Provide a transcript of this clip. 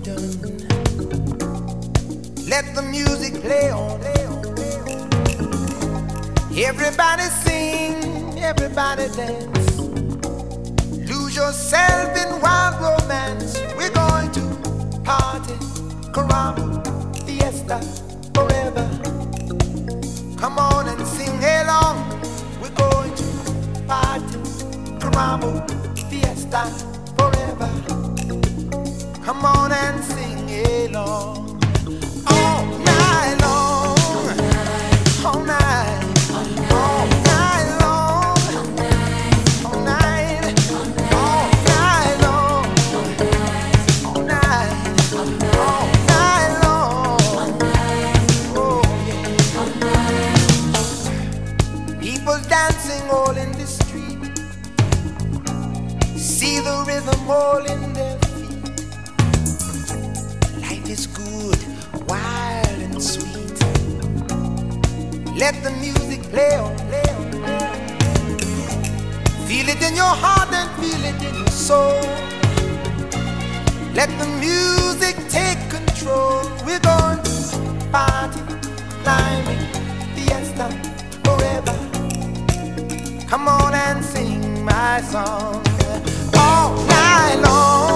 done. Let the music play on. Everybody sing, everybody dance. Lose yourself in wild romance. We're going to party, caramba, fiesta, forever. Come on and sing along. We're going to party, caramba, fiesta, forever. Come on and sing along. All night long, all night. Dancing all in the street, see the rhythm all in their feet. Life is good, wild and sweet. Let the music play on, play on, play on. Feel it in your heart and feel it in your soul. Let the music take control. We're going to party, climbing, fiesta, forever. Come on and sing my song all night long.